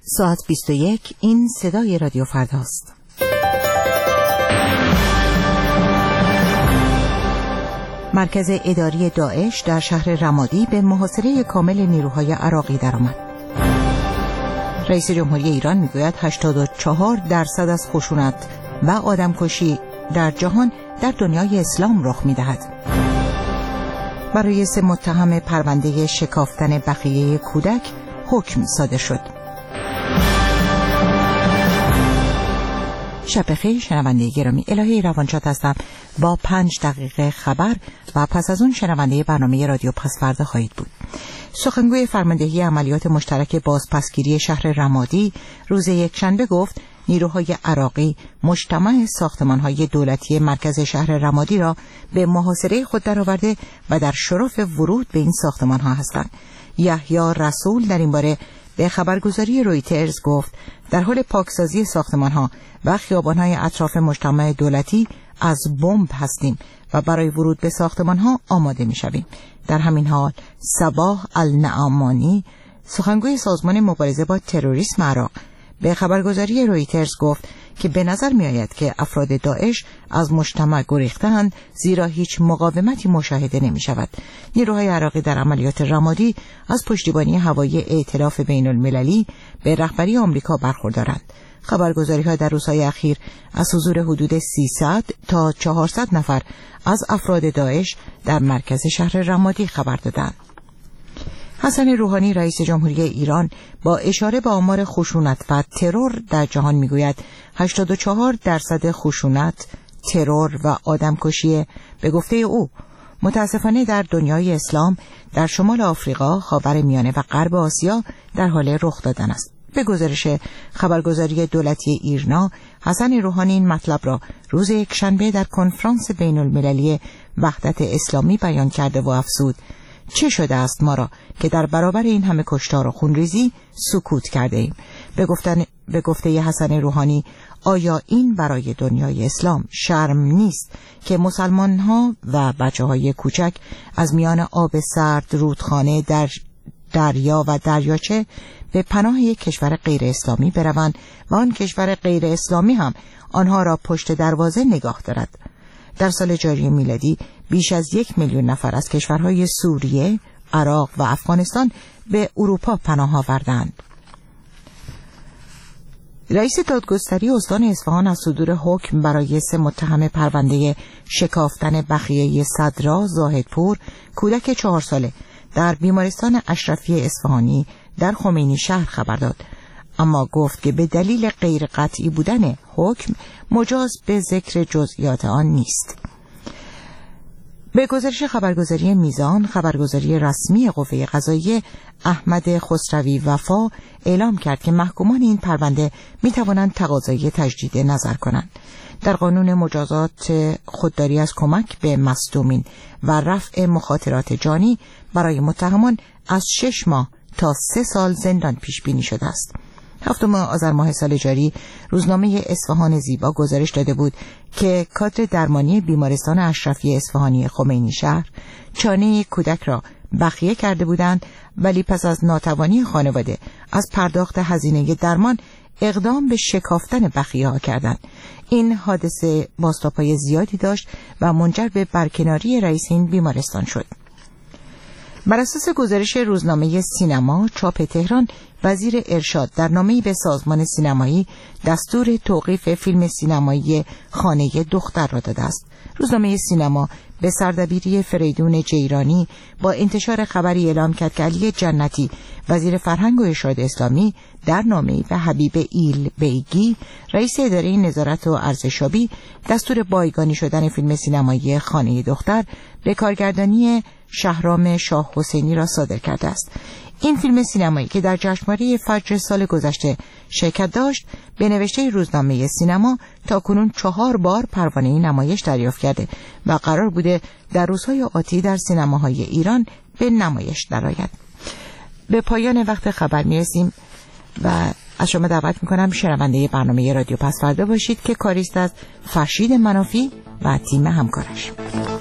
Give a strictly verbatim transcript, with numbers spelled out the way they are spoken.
ساعت بیست و یک. این صدای رادیو فرداست. مرکز اداری داعش در شهر رمادی به محاصره کامل نیروهای عراقی درآمد. رئیس جمهوری ایران میگوید هشتاد و چهار درصد از خشونت و آدمکشی در جهان در دنیای اسلام رخ می‌دهد. برای سه متهم پرونده شکافتن بقیه کودک حکم صادر شد. شب بخیر شنونده گرامی، الهی روانشاد هستم با پنج دقیقه خبر و پس از اون شنونده برنامه رادیو پس فردا خواهید بود. سخنگوی فرماندهی عملیات مشترک بازپسگیری شهر رمادی روز یکشنبه گفت نیروهای عراقی مجتمع ساختمان‌های دولتی مرکز شهر رمادی را به محاصره خود درآورده و در شرف ورود به این ساختمان‌ها هستند. یحیی رسول در این باره به خبرگزاری رویترز گفت در حال پاکسازی ساختمان‌ها و خیابان‌های اطراف مجتمع دولتی از بمب هستیم و برای ورود به ساختمان‌ها آماده می‌شویم. در همین حال صباح النعمانی سخنگوی سازمان مبارزه با تروریسم عراق به خبرگزاری رویترز گفت که به نظر می آید که افراد داعش از مجتمع گریختند زیرا هیچ مقاومتی مشاهده نمی شود. نیروهای عراقی در عملیات رمادی از پشتیبانی هوایی ائتلاف بین المللی به رهبری آمریکا برخوردارند. خبرگزاری ها در روزهای اخیر از حضور حدود سیصد تا چهارصد نفر از افراد داعش در مرکز شهر رمادی خبر دادند. حسن روحانی رئیس جمهوری ایران با اشاره به آمار خشونت و ترور در جهان میگوید هشتاد و چهار درصد خشونت، ترور و آدمکشی به گفته او متاسفانه در دنیای اسلام در شمال آفریقا، خاورمیانه و غرب آسیا در حال رخ دادن است. به گزارش خبرگزاری دولتی ایرنا، حسن روحانی این مطلب را روز یکشنبه در کنفرانس بین المللی وحدت اسلامی بیان کرده و افزود چه شده است ما را که در برابر این همه کشتار و خونریزی سکوت کرده ایم. به گفتن به گفته حسن روحانی آیا این برای دنیای اسلام شرم نیست که مسلمان ها و بچه های کوچک از میان آب سرد، رودخانه، در دریا و دریاچه به پناه یک کشور غیر اسلامی بروند و آن کشور غیر اسلامی هم آنها را پشت دروازه نگاه دارد؟ در سال جاری میلادی بیش از یک میلیون نفر از کشورهای سوریه، عراق و افغانستان به اروپا پناه آوردند. رئیس دادگستری استان اصفهان از صدور حکم برای سه متهم پرونده شکافتن بخیه صدرا زاهدپور، کودک چهار ساله در بیمارستان اشرفی اصفهانی در خمینی شهر خبر داد، اما گفت که به دلیل غیر قطعی بودن حکم مجاز به ذکر جزئیات آن نیست. به گزارش خبرگزاری میزان، خبرگزاری رسمی قوه قضاییه، احمد خسروی وفا اعلام کرد که محکومان این پرونده می توانند تقاضای تجدید نظر کنند. در قانون مجازات خودداری از کمک به مصدومین و رفع مخاطرات جانی برای متهمان از شش ماه تا سه سال زندان پیش بینی شده است. هفتم آذر ماه سال جاری روزنامه اصفهان زیبا گزارش داده بود که کادر درمانی بیمارستان اشرفی اصفهانی خمینی شهر چانه کودک را بخیه کرده بودند، ولی پس از ناتوانی خانواده از پرداخت هزینه درمان اقدام به شکافتن بخیه ها کردند. این حادثه بازتاب‌های زیادی داشت و منجر به برکناری رئیس این بیمارستان شد. بر اساس گزارش روزنامه سینما چاپ تهران، وزیر ارشاد در نامه‌ای به سازمان سینمایی دستور توقیف فیلم سینمایی خانه دختر را داده است. روزنامه سینما به سردبیری فریدون جیرانی با انتشار خبری اعلام کرد که علی جنتی وزیر فرهنگ و ارشاد اسلامی در نامه‌ای به حبیب ایل بیگی رئیس اداره نظارت و ارزشیابی دستور بایگانی شدن فیلم سینمایی خانه دختر به کارگردانی شهرام شاه حسینی را صادر کرده است. این فیلم سینمایی که در جشنواره فجر سال گذشته شرکت داشت، به نوشته روزنامه سینما تاکنون چهار بار پروانه نمایش دریافت کرده و قرار بوده در روزهای آتی در سینماهای ایران به نمایش درآید. به پایان وقت خبر میرسیم و از شما دعوت میکنم شنونده برنامه رادیو پس فردا باشید که کاریست از فرشید منافی و تیم همکارش.